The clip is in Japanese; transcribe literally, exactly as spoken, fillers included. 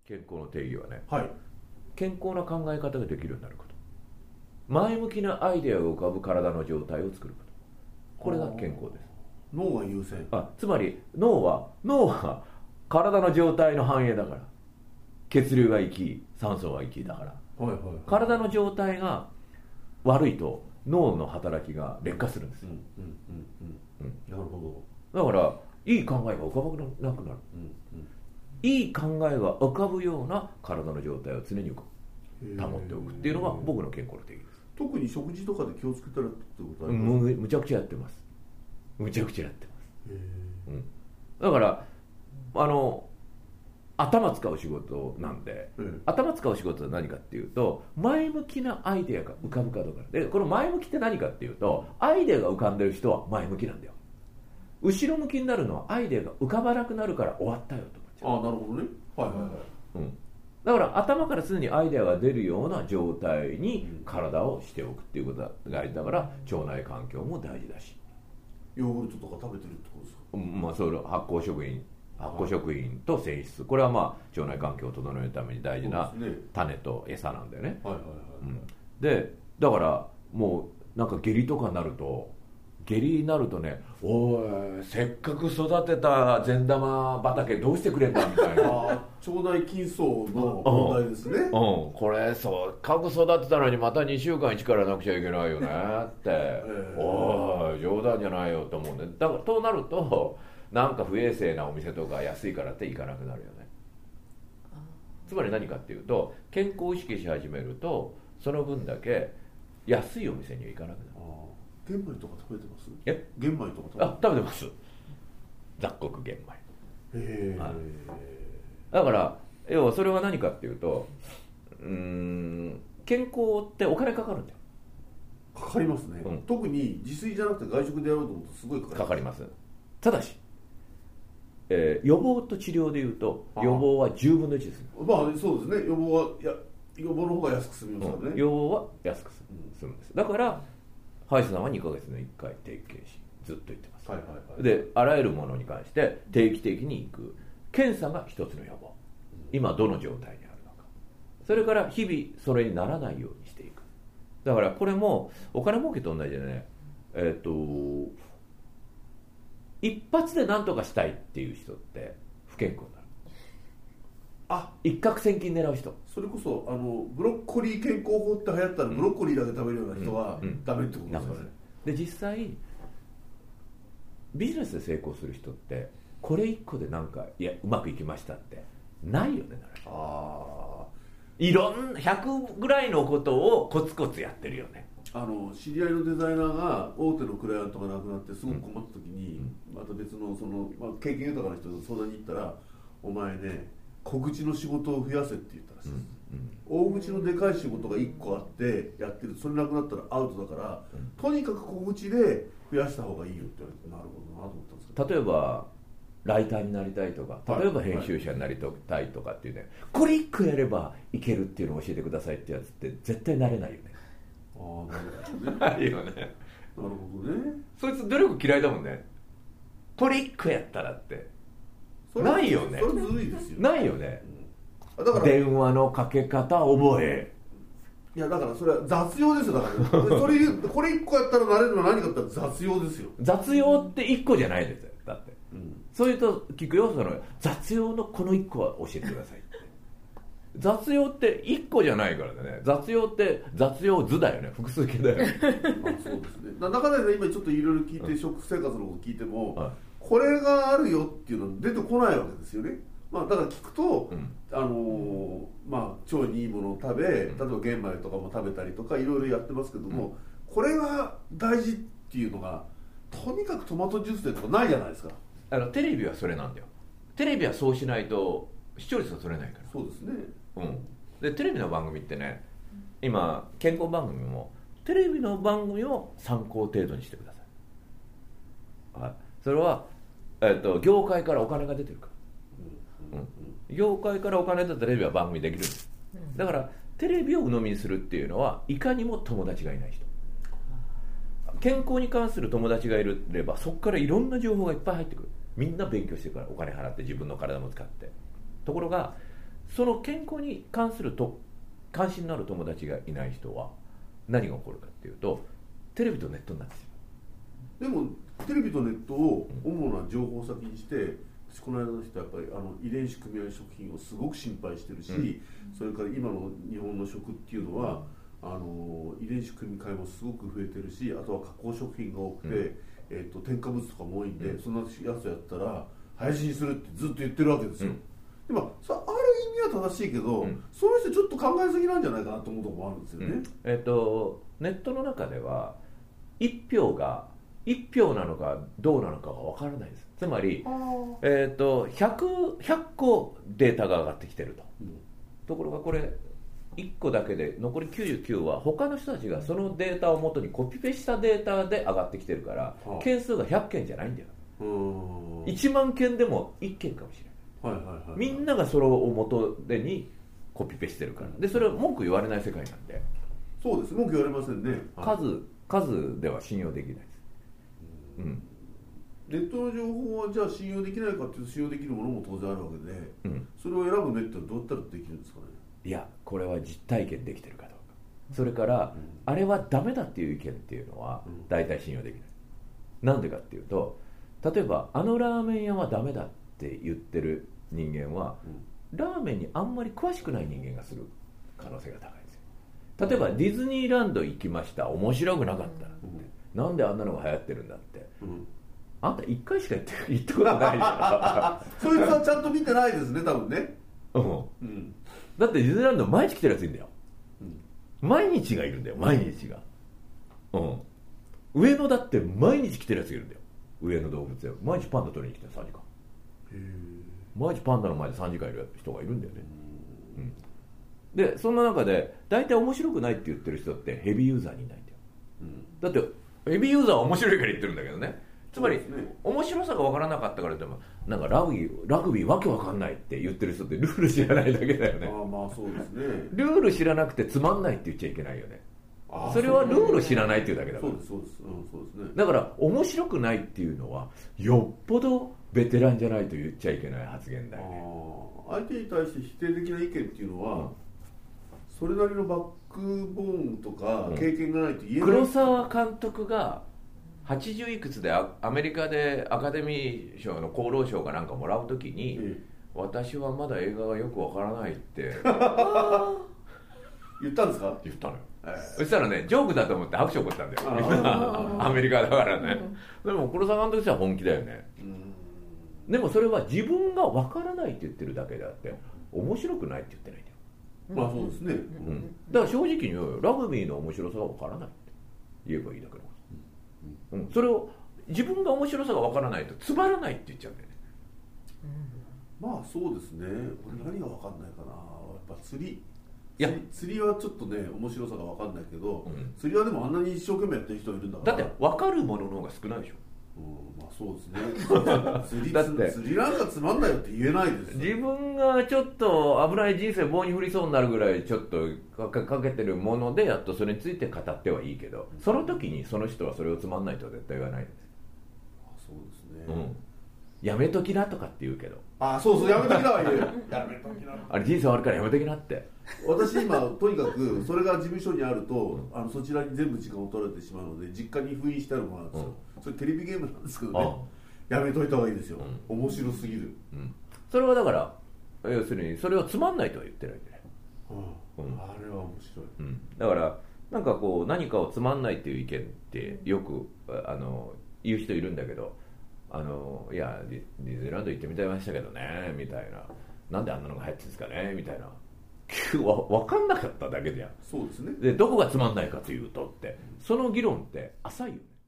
健康の定義はね、 はい、 健康な考え方ができるようになること、前向きなアイデアが浮かぶ体の状態を作ること、これが健康です。 脳が優先。 あ、つまり脳は脳は体の状態の反映だから、血流が行き酸素が行きだから、 はいはいはい、 体の状態が悪いと脳の働きが劣化するんですよ。 うんうんうんうん、なるほど。だからいい考えが浮かばなくなる、うんうん、いい考えが浮かぶような体の状態を常に保っておくっていうのが僕の健康の定義です。 特に食事とかで気をつけたらってことはむ, むちゃくちゃやってます。むちゃくちゃやってます。へ、うん、だからあの頭使う仕事なんで、うん、頭使う仕事は何かっていうと、前向きなアイデアが浮かぶかどうかで、この前向きって何かっていうと、アイデアが浮かんでる人は前向きなんだよ。後ろ向きになるのはアイデアが浮かばなくなるから終わったよと思っちゃう。 ああ、なるほどね。はいはいはい、 うん、だから頭から常にアイデアが出るような状態に体をしておくっていうことが大事だから、腸内環境も大事だし。 ヨーグルトとか食べてるってことですか？ うん、まあ、それ発酵食品発酵食品と繊維質、これはまあ腸内環境を整えるために大事な種と餌なんだよね。でだからもうなんか下痢とかになると、下痢になるとね、おいせっかく育てた善玉畑どうしてくれんだみたいなあ、腸内菌層の問題ですね。うん、うん、 これせっかく育てたのにまたにしゅうかん力なくちゃいけないよねって、えー、おい冗談じゃないよと思うんで、だからとなるとなんか不衛生なお店とか安いからって行かなくなるよね。つまり何かっていうと、健康を意識し始めるとその分だけ安いお店には行かなくなる。 玄米とか食べてます？ え？ 玄米とか食べてます？ あ、食べてます。雑穀玄米。 へー。 だから要はそれは何かっていうと、うーん、健康ってお金かかるんだよ。 かかりますね、うん、特に自炊じゃなくて外食でやろうと思うとすごいかかります。 かかります。ただし、えー、予防と治療でいうと予防はじゅうぶんのいちです。 まあそうですね、予防はや予防の方が安く済みますからね、 うん、予防は安く済むんです。だから歯医者さんはにかげつにいっかい定期検診ずっと言ってます、はいはいはい、であらゆるものに関して定期的に行く検査が一つの予防、今どの状態にあるのか、それから日々それにならないようにしていく。だからこれもお金儲けと同じでね、えっと一発で何とかしたいっていう人って不健康になる。あ、一攫千金狙う人、 それこそあのブロッコリー健康法って流行ったらブロッコリーだけ食べるような人は、うんうん、ダメってことですかね。 で実際ビジネスで成功する人ってこれ一個でなんかいやうまくいきましたってないよね。あ、いろんなひゃくぐらいのことをコツコツやってるよね。 あの知り合いのデザイナーが大手のクライアントが亡くなってすごく困った時に、うん、また別のその、まあ、経験豊かな人と相談に行ったら、お前ね小口の仕事を増やせって言ったらしいです、うんうん、大口のでかい仕事がいっこあってやってる、それなくなったらアウトだから、うん、とにかく小口で増やした方がいいよって言われて、なるほどなと思ったんですけど、 例えばライターになりたいとか、例えば編集者になりたいとかっていうね、はいはい、これいっこやればいけるっていうのを教えてくださいってやつって絶対なれないよね。 ああ、なるほどね。 ないよね。 なるほどね。 そいつ努力嫌いだもんね。これいっこやったらってないよね。 それずるいですよ。 ないよね、 うん、だから電話のかけ方覚え、 いやだからそれは雑用ですよ。だからそれこれいっこやったらなれるのは何かって言ったら雑用ですよ。 雑用っていっこじゃないですよ。だって、うん、そういうと聞くよ、その雑用のこのいっこは教えてくださいって雑用っていっこじゃないからね。雑用って雑用図だよね、複数形だよね。 あ、そうですね。なかなかね、今ちょっといろいろ聞いて、うん、食生活のこと聞いても、はい、これがあるよっていうのは出てこないわけですよね。まあ、だから聞くと、うん、あのーまあ、腸にいいものを食べ、例えば玄米とかも食べたりとかいろいろやってますけども、うん、これが大事っていうのがとにかくトマトジュースでとかないじゃないですか。 あのテレビはそれなんだよ。テレビはそうしないと視聴率が取れないから。 そうですね、 うん、でテレビの番組ってね、今健康番組もテレビの番組を参考程度にしてください、はい、それは、えー、と業界からお金が出てるから、うんうん、業界からお金出たテレビは番組できるんです。だからテレビを鵜呑みにするっていうのはいかにも友達がいない人。健康に関する友達がいればそこからいろんな情報がいっぱい入ってくる。みんな勉強してるから、お金払って自分の体も使って。ところがその健康に関すると関心のある友達がいない人は何が起こるかっていうと、テレビとネットになってしまう。でもテレビとネットを主な情報先にして、私この間の人はやっぱりあの遺伝子組み合い食品をすごく心配してるし、うん、それから今の日本の食っていうのはあの遺伝子組み換えもすごく増えてるし、あとは加工食品が多くて、うんえー、と添加物とかも多いんで、うん、そんなやつやったら廃止にするってずっと言ってるわけですよ、うん、でまあ、さある意味は正しいけど、うん、その人ちょっと考えすぎなんじゃないかなと思うところもあるんですよね、うんえー、とネットの中ではいち票がいち票なのかどうなのかが分からないです。つまり、えー、と ひゃく, ひゃっこデータが上がってきてると、うん、ところがこれいっこだけで残りきゅうじゅうきゅうは他の人たちがそのデータを元にコピペしたデータで上がってきてるから、はあ、件数がひゃっけんじゃないんだよ。いちまんけんでもいっけんかもしれない、はいはいはいはい、みんながそれを元でにコピペしてるから、でそれは文句言われない世界なんで。 そうです、文句言われませんね、 はい、数, 数では信用できないです。うん、 ネットの情報はじゃあ信用できないかっていうと信用できるものも当然あるわけで、うん、それを選ぶ目ってどうやったらできるんですかね。 いやこれは実体験できてるかどうか、それから、うん、あれはダメだっていう意見っていうのは大体信用できない、うん、なんでかっていうと、例えばあのラーメン屋はダメだって言ってる人間は、うん、ラーメンにあんまり詳しくない人間がする可能性が高いんですよ。例えばディズニーランド行きました、面白くなかった、うんなんであんなのが流行ってるんだって、うん、あんたいっかいしか行って行ったことないじゃんそいつはちゃんと見てないですね多分ね、 うんうん、だってディズニーランド毎日来てるやついるんだよ、うん、毎日がいるんだよ毎日が、うん、上野だって毎日来てるやついるんだよ。上野動物園毎日パンダ取りに来てるさんじかん、へ毎日パンダの前でさんじかんいる人がいるんだよね、うん、でそんな中で大体面白くないって言ってる人ってヘビーユーザーにいないんだよ、うん、だってヘビーユーザーは面白いから言ってるんだけどね。つまり、ね、面白さが分からなかったからでもなんかラグビーラグビーわけわかんないって言ってる人ってルール知らないだけだよね。 ああまあそうですね。 ルール知らなくてつまんないって言っちゃいけないよね。あそれはルール知らないっていうだけだから。 そうですそうです、うん、そうですね。 だから面白くないっていうのはよっぽどベテランじゃないと言っちゃいけない発言だよね。 あ相手に対して否定的な意見っていうのは、うん、それなりのバックボーンとか経験がないと言えない、うん、 黒沢監督がはちじゅういくつでアメリカでアカデミー賞の功労賞かなんかもらうときに、うん、私はまだ映画がよくわからないって言ったんですか。 言ったのよ、えー、そしたらねジョークだと思って拍手起こったんだよアメリカだからね、うん、でも黒沢監督としては本気だよね、うん、でもそれは自分がわからないって言ってるだけであって面白くないって言ってないんだよ。 まあそうですね、うん、 だから正直にラグビーの面白さがわからないって言えばいいだけのこと、うんうん、それを自分が面白さがわからないとつまらないって言っちゃうんだよね、 うん、まあそうですね。俺何がわかんないかな、やっぱ釣りいや釣りはちょっとね面白さが分かんないけど、うん、釣りはでもあんなに一生懸命やってる人いるんだから。 だって分かるものの方が少ないでしょ。 うん、まあそうですね釣りだって釣りなんかつまんないよって言えないです。 自分がちょっと危ない人生棒に振りそうになるぐらいちょっとか, かけてるものでやっとそれについて語ってはいいけど、その時にその人はそれをつまんないとは絶対言わないんです。 あそうですね、うん、 やめときなとかって言うけど、 あそうそうやめときなは言うやめときなあれ人生あるからやめときなって。 私今とにかくそれが事務所にあると、うん、あのそちらに全部時間を取られてしまうので実家に封印してあるものなんですよ、うん、それテレビゲームなんですけどね、やめといた方がいいですよ、うん、面白すぎる、うん、 それはだから要するにそれをつまんないとは言ってないんでね、 うんうん、あれは面白い、 うん、だからなんかこう何かをつまんないっていう意見ってよくあの言う人いるんだけど、あのいやディ、ディズニーランド行ってみたいましたけどねみたいな、なんであんなのが流行ってるんですかねみたいな、分かんなかっただけじゃん。 そうですね。 でどこがつまんないかというとって、その議論って浅いよね。